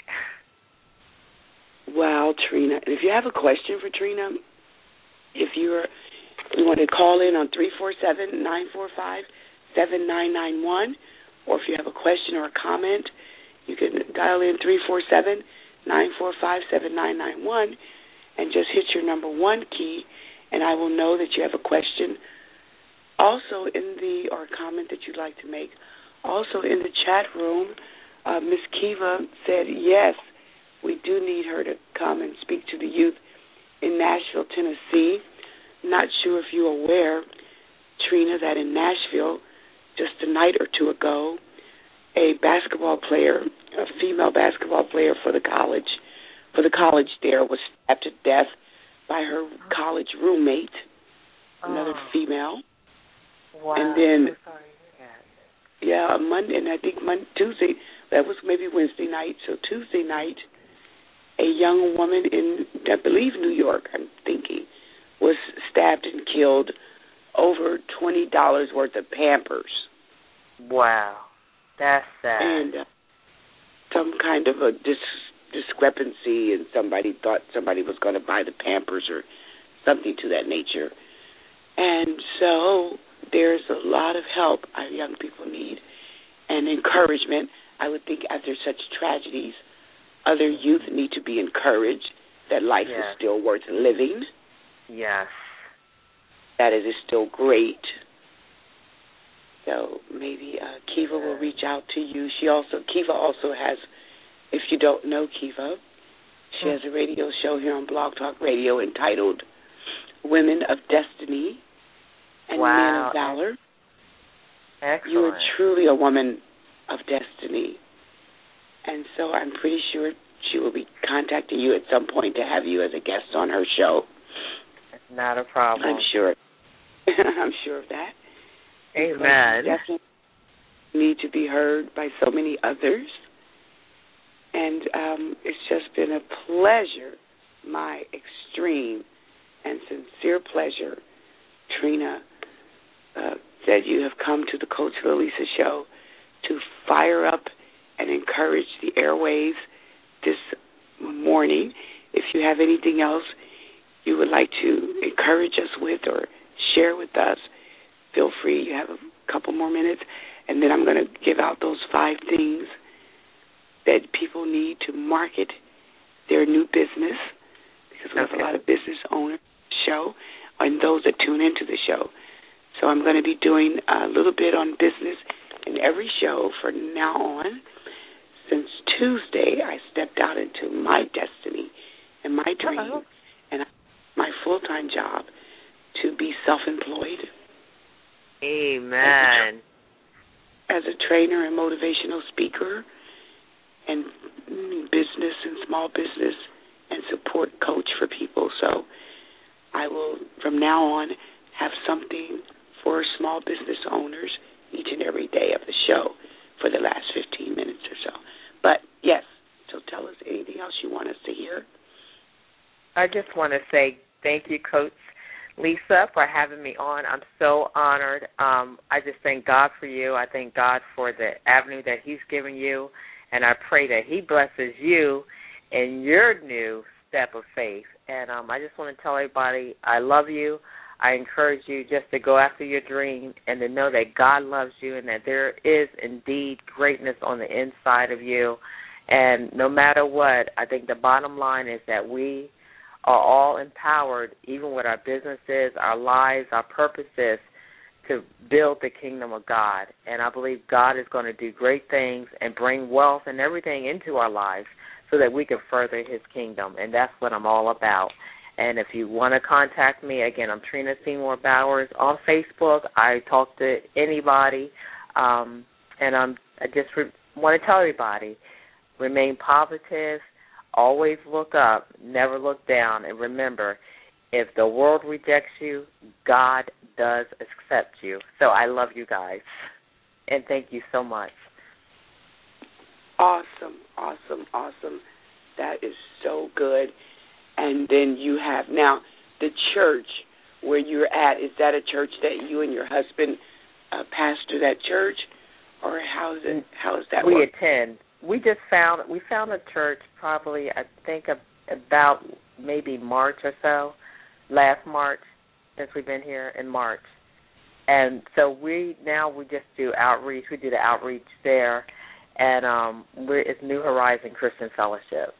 Well, Trina, if you have a question for Trina, if you're you want to call in on three four seven, nine four five, seven nine nine one, or if you have a question or a comment, you can dial in three four seven, nine four five, seven nine nine one and just hit your number one key, and I will know that you have a question. Also in the, or a comment that you'd like to make, also in the chat room, uh, Miss Kiva said, yes, we do need her to come and speak to the youth in Nashville, Tennessee. Not sure if you're aware, Trina, that in Nashville, just a night or two ago, a basketball player, a female basketball player for the college, for the college there, was stabbed to death by her college roommate, another oh. female. Wow. And then, so sorry to hear that. yeah, Monday, and I think Monday, Tuesday, that was maybe Wednesday night. So Tuesday night, a young woman in, I believe, New York, I'm thinking, was stabbed and killed over twenty dollars worth of Pampers. Wow. That's sad. And uh, some kind of a dis- discrepancy, and somebody thought somebody was going to buy the Pampers or something to that nature. And so there's a lot of help our young people need and encouragement. I would think after such tragedies, other youth need to be encouraged that life yes. is still worth living. Yes. That it is still great. So maybe uh, Kiva will reach out to you. She also, Kiva also has, if you don't know Kiva, she has a radio show here on Blog Talk Radio entitled Women of Destiny and wow. Men of Valor. Excellent. You are truly a woman of destiny. And so I'm pretty sure she will be contacting you at some point to have you as a guest on her show. Not a problem. I'm sure. I'm sure of that. Amen. You definitely need to be heard by so many others. And um, it's just been a pleasure, my extreme and sincere pleasure, Trina, uh, that you have come to the Coach Lalisa Show to fire up and encourage the airwaves this morning. If you have anything else you would like to encourage us with or share with us, feel free. You have a couple more minutes, and then I'm going to give out those five things that people need to market their new business, because we have okay. a lot of business owners on the show and those that tune into the show. So I'm going to be doing a little bit on business in every show from now on. Since Tuesday, I stepped out into my destiny and my dream Uh-oh. and my full-time job to be self-employed. Amen. As a, as a trainer and motivational speaker and business and small business and support coach for people. So I will, from now on, have something for small business owners each and every day of the show for the last fifteen minutes or so. But, yes, so tell us anything else you want us to hear. I just want to say thank you, Coach Lisa, for having me on. I'm so honored. Um, I just thank God for you. I thank God for the avenue that he's given you, and I pray that he blesses you in your new step of faith. And um, I just want to tell everybody I love you. I encourage you just to go after your dream and to know that God loves you and that there is indeed greatness on the inside of you. And no matter what, I think the bottom line is that we are all empowered, even with our businesses, our lives, our purposes, to build the kingdom of God. And I believe God is going to do great things and bring wealth and everything into our lives so that we can further his kingdom. And that's what I'm all about. And if you want to contact me, again, I'm Trina Seymour Bowers on Facebook. I talk to anybody. Um, and I'm, I just re- want to tell everybody, remain positive, always look up, never look down. And remember, if the world rejects you, God does accept you. So I love you guys. And thank you so much. Awesome, awesome, awesome. That is so good. And then you have now the church where you're at. Is that a church that you and your husband uh, pastor that church, or how is it? How is that? We work? attend. We just found we found a church probably I think about maybe March or so, last March, since we've been here in March, and so we now we just do outreach. We do the outreach there, and um, we're it's New Horizon Christian Fellowship.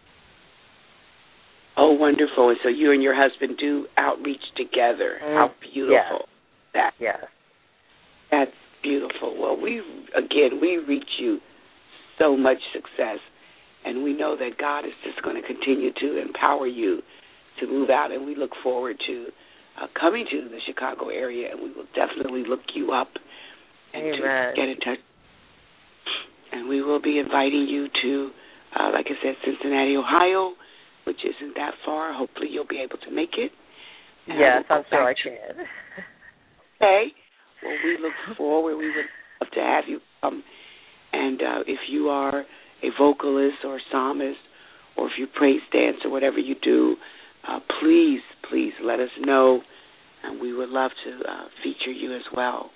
Oh, wonderful. And so you and your husband do outreach together. Mm. How beautiful. Yes. That. Yes. That's beautiful. Well, we, again, we reach you so much success, and we know that God is just going to continue to empower you to move out, and we look forward to uh, coming to the Chicago area, and we will definitely look you up and Amen. to get in touch. And we will be inviting you to, uh, like I said, Cincinnati, Ohio, which isn't that far. Hopefully you'll be able to make it. And yes, I'm sure I to, can. Okay. Well, we look forward. We would love to have you come. And uh, if you are a vocalist or a psalmist, or if you praise dance or whatever you do, uh, please, please let us know, and we would love to uh, feature you as well.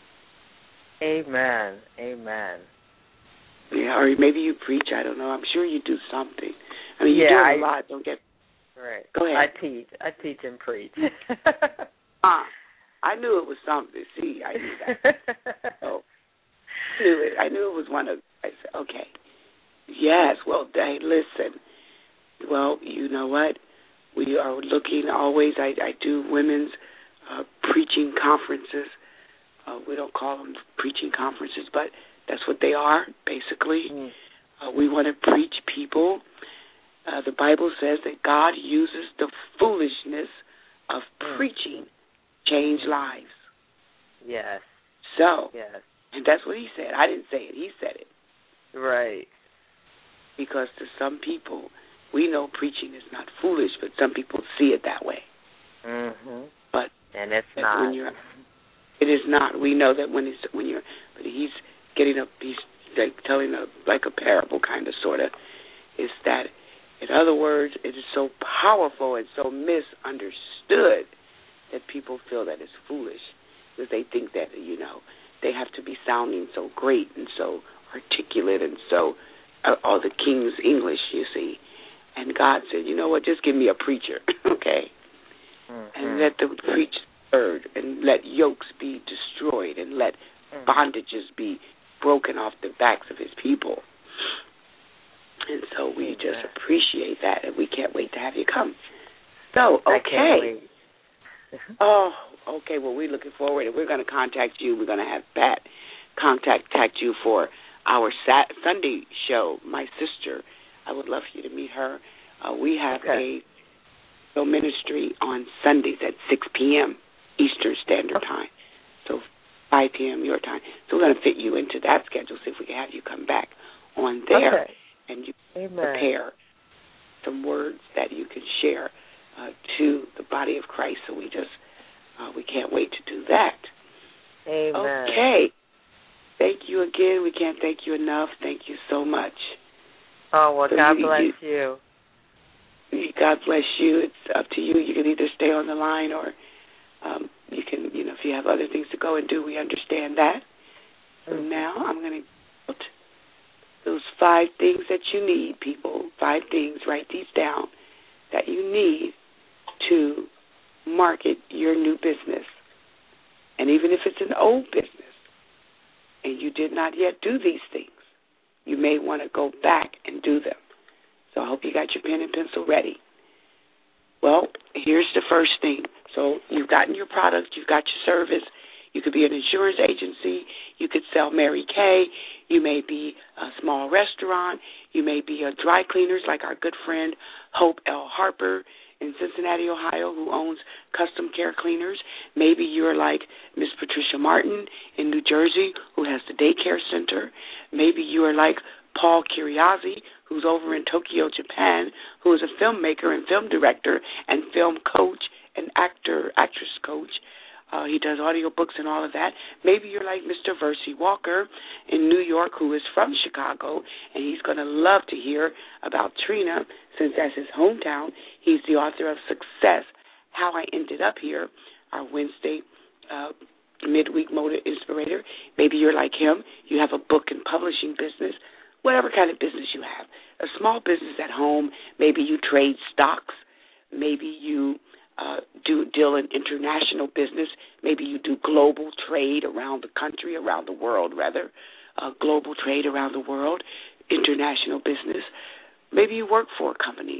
Amen. Amen. Yeah, or maybe you preach. I don't know. I'm sure you do something. I mean, yeah, you do I, a lot. Don't get. Right. Go ahead. I teach. I teach and preach. Ah, I knew it was something. See, I knew that. So, I knew it. I knew it was one of. I said, okay. Yes. Well, hey, listen. Well, you know what? We are looking always. I, I do women's uh, preaching conferences. Uh, we don't call them preaching conferences, but that's what they are, basically. Mm. Uh, we want to preach people. Uh, the Bible says that God uses the foolishness of mm. preaching to change lives. Yes. So, yes. and that's what he said. I didn't say it. He said it. Right. Because to some people, we know preaching is not foolish, but some people see it that way. Mm-hmm. But and it's not. When you're, it is not. We know that when he's when you're, but he's getting up. He's like telling a like a parable, kind of, sort of. Is that, in other words, it is so powerful and so misunderstood that people feel that it's foolish because they think that, you know, they have to be sounding so great and so articulate and so uh, all the King's English, you see. And God said, you know what, just give me a preacher, okay? Mm-hmm. And let the preach word and let yokes be destroyed and let mm-hmm. bondages be broken off the backs of his people. And so we just yeah. appreciate that, and we can't wait to have you come. So, okay. oh, okay, well, we're looking forward, and we're going to contact you. We're going to have Pat contact you for our Sat- Sunday show, My Sister. I would love for you to meet her. Uh, we have okay. a ministry on Sundays at six p.m. Eastern Standard okay. Time, so five p.m. your time. So we're going to fit you into that schedule, see if we can have you come back on there okay. and you Amen. prepare some words that you can share uh, to the body of Christ. So we just, uh, we can't wait to do that. Amen. Okay. Thank you again. We can't thank you enough. Thank you so much. Oh, well, so God you, bless you. you. God bless you. It's up to you. You can either stay on the line or um, you can, you know, if you have other things to go and do, we understand that. So mm-hmm. now I'm going to put those five things that you need, people, five things, write these down, that you need to market your new business. And even if it's an old business and you did not yet do these things, you may want to go back and do them. So I hope you got your pen and pencil ready. Well, here's the first thing. So you've gotten your product, you've got your service. You could be an insurance agency. You could sell Mary Kay. You may be a small restaurant. You may be a dry cleaners like our good friend Hope L. Harper in Cincinnati, Ohio, who owns Custom Care Cleaners. Maybe you're like Miss Patricia Martin in New Jersey, who has the daycare center. Maybe you are like Paul Kiriazi, who's over in Tokyo, Japan, who is a filmmaker and film director and film coach and actor, actress coach. Uh, he does audiobooks and all of that. Maybe you're like Mister Versi Walker in New York, who is from Chicago, and he's going to love to hear about Trina, since that's his hometown. He's the author of Success, How I Ended Up Here, our Wednesday uh, midweek motor inspirator. Maybe you're like him. You have a book and publishing business, whatever kind of business you have. A small business at home. Maybe you trade stocks. Maybe you Uh, do deal in international business. Maybe you do global trade around the country, around the world, rather. Uh, global trade around the world, international business. Maybe you work for a company.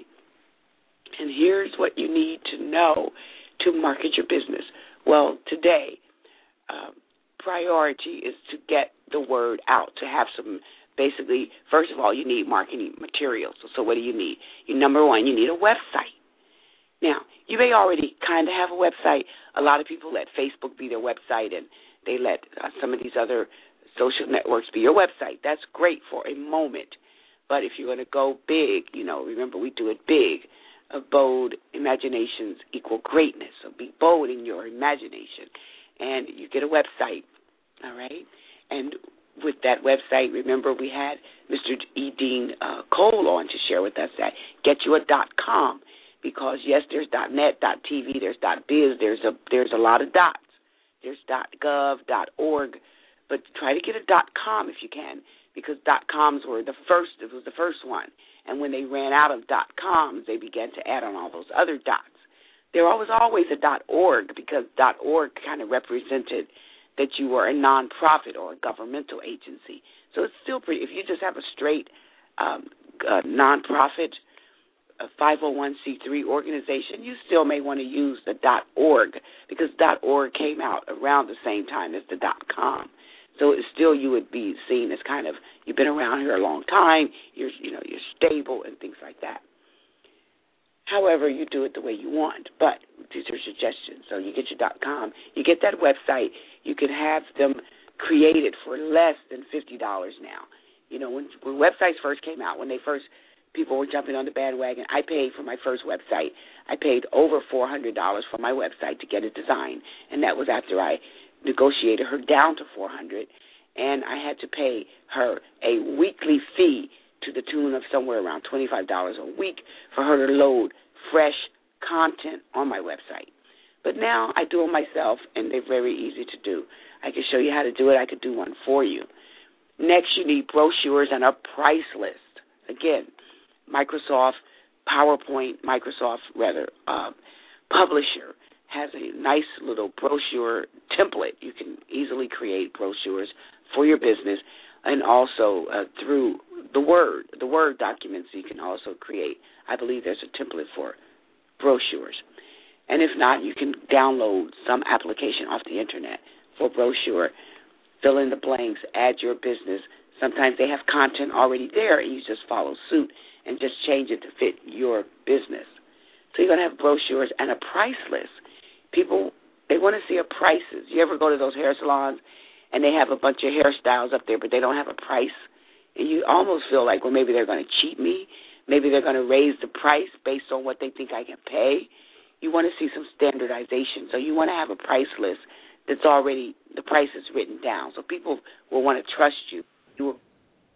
And here's what you need to know to market your business. Well, today, uh, priority is to get the word out, to have some, basically, first of all, you need marketing materials. So, so what do you need? You, number one, you need a website. Now, you may already kind of have a website. A lot of people let Facebook be their website, and they let uh, some of these other social networks be your website. That's great for a moment. But if you're going to go big, you know, remember we do it big. Uh, bold imaginations equal greatness. So be bold in your imagination. And you get a website, all right? And with that website, remember we had Mister E. Dean uh, Cole on to share with us that get you a .com, because, yes, there's .net, .tv, there's .biz, there's a, there's a lot of dots. There's .gov, .org, but try to get a .com if you can, because .coms were the first, it was the first one. And when they ran out of .coms, they began to add on all those other dots. There was always a .org, because .org kind of represented that you were a nonprofit or a governmental agency. So it's still pretty, if you just have a straight um, uh, nonprofit, a five oh one c three organization, you still may want to use the .org, because .org came out around the same time as the .com. So it's still, you would be seen as kind of, you've been around here a long time, you're, you know, you're stable and things like that. However, you do it the way you want, but these are suggestions. So you get your .com, you get that website, you can have them created for less than fifty dollars now. You know, when, when websites first came out, when they first, people were jumping on the bandwagon, I paid for my first website. I paid over four hundred dollars for my website to get it designed, and that was after I negotiated her down to four hundred dollars, and I had to pay her a weekly fee to the tune of somewhere around twenty-five dollars a week for her to load fresh content on my website. But now I do it myself, and they're very easy to do. I can show you how to do it. I could do one for you. Next, you need brochures and a price list. Again, Microsoft PowerPoint, Microsoft, rather, uh, Publisher has a nice little brochure template. You can easily create brochures for your business, and also uh, through the Word, the Word documents you can also create. I believe there's a template for brochures. And if not, you can download some application off the Internet for brochure, fill in the blanks, add your business. Sometimes they have content already there, and you just follow suit and just change it to fit your business. So you're going to have brochures and a price list. People, they want to see a prices. You ever go to those hair salons and they have a bunch of hairstyles up there, but they don't have a price? And you almost feel like, well, maybe they're going to cheat me. Maybe they're going to raise the price based on what they think I can pay. You want to see some standardization. So you want to have a price list that's already, the price is written down. So people will want to trust you. You are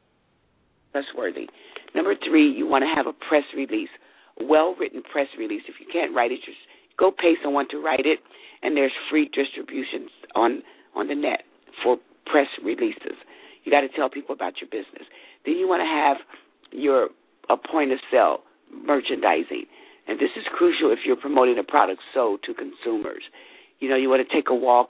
trustworthy. Number three, you want to have a press release, a well-written press release. If you can't write it, just go pay someone to write it, and there's free distributions on, on the net for press releases. You got to tell people about your business. Then you want to have your a point of sale merchandising. And this is crucial if you're promoting a product sold to consumers. You know, you want to take a walk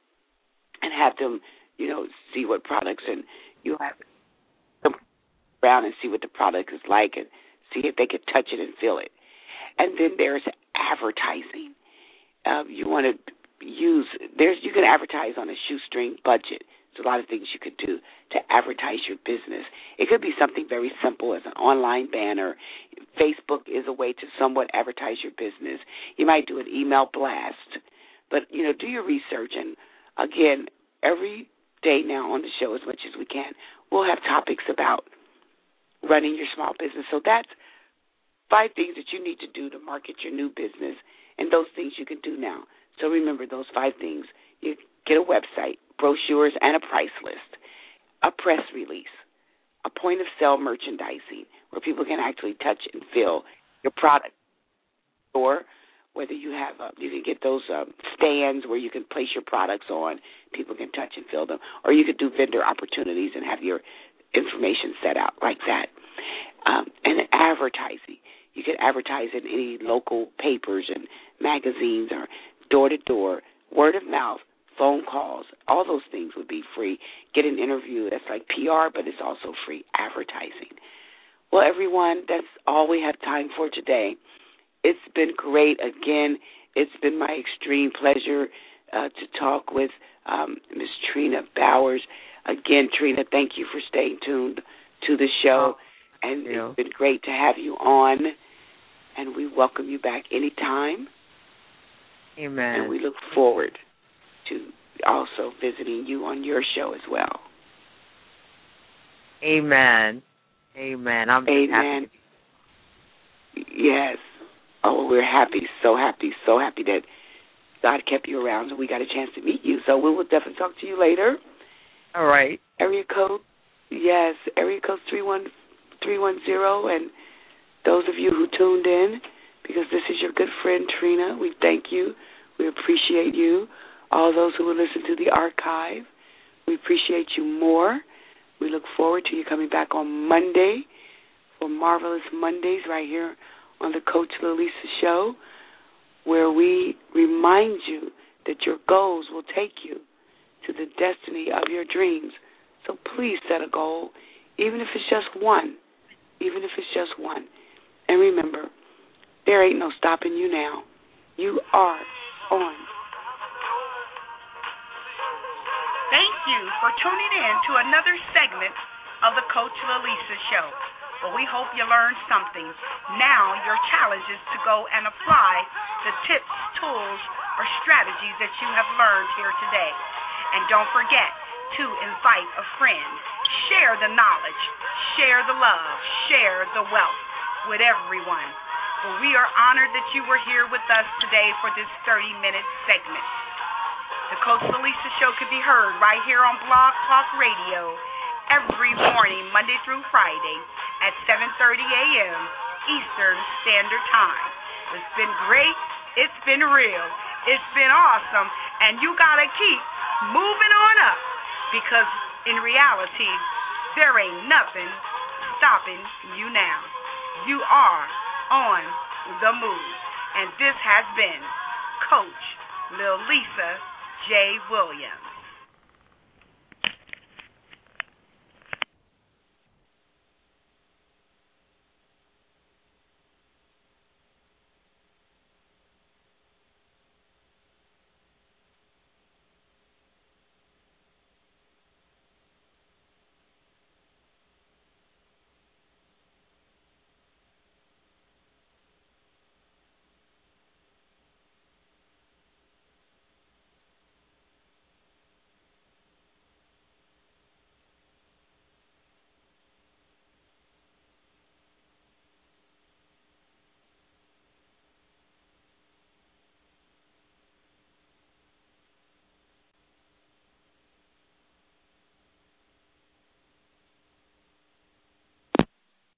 and have them, you know, see what products, and you have them around and see what the product is like and see if they can touch it and feel it. And then there's advertising. Um, you want to use, there's you can advertise on a shoestring budget. There's a lot of things you could do to advertise your business. It could be something very simple as an online banner. Facebook is a way to somewhat advertise your business. You might do an email blast. But, you know, do your research. And, again, every day now on the show, as much as we can, we'll have topics about running your small business. So that's five things that you need to do to market your new business, and those things you can do now. So remember those five things. You get a website, brochures, and a price list, a press release, a point-of-sale merchandising where people can actually touch and feel your product, or whether you have, uh, you can get those um, stands where you can place your products on, people can touch and feel them, or you could do vendor opportunities and have your information set out like that. Um, and advertising. You can advertise in any local papers and magazines or door-to-door, word of mouth, phone calls. All those things would be free. Get an interview. That's like P R, but it's also free advertising. Well, everyone, that's all we have time for today. It's been great. Again, it's been my extreme pleasure uh, to talk with um, Miz Trina Bowers. Again, Trina, thank you for staying tuned to the show. And it's been great to have you on. and we welcome you back anytime. Amen. And we look forward to also visiting you on your show as well. Amen. Amen. I'm Amen. happy. Yes. Oh, we're happy, so happy, so happy that God kept you around and we got a chance to meet you. So we will definitely talk to you later. All right. Area code, yes, area code three one three one zero, and those of you who tuned in, because this is your good friend Trina, we thank you. We appreciate you. All those who will listen to the archive, we appreciate you more. We look forward to you coming back on Monday for Marvelous Mondays right here on the Coach Lalisa Show, where we remind you that your goals will take you to the destiny of your dreams. So please set a goal, even if it's just one, even if it's just one. And remember, there ain't no stopping you now. You are on. Thank you for tuning in to another segment of the Coach Lalisa Show. Well, we hope you learned something. Now your challenge is to go and apply the tips, tools, or strategies that you have learned here today. And don't forget to invite a friend. Share the knowledge, share the love, share the wealth with everyone. Well, we are honored that you were here with us today for this thirty-minute segment. The Coach Lalisa Show can be heard right here on Blog Talk Radio every morning, Monday through Friday at seven thirty a.m. Eastern Standard Time. It's been great. It's been real. It's been awesome. And you got to keep moving on up, because in reality, there ain't nothing stopping you now. You are on the move. And this has been Coach Lalisa J. Williams.